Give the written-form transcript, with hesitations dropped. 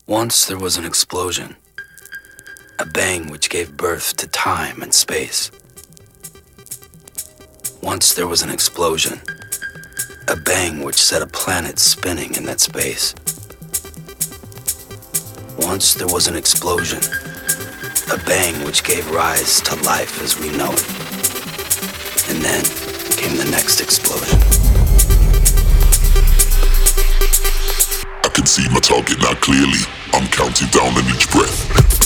Once there was an explosion, a bang which gave birth to time and space. Once there was an explosion, a bang which set a planet spinning in that space. Once there was an explosion, a bang which gave rise to life as we know it. And then came the next explosion. I can see my target now clearly. I'm counting down on each breath.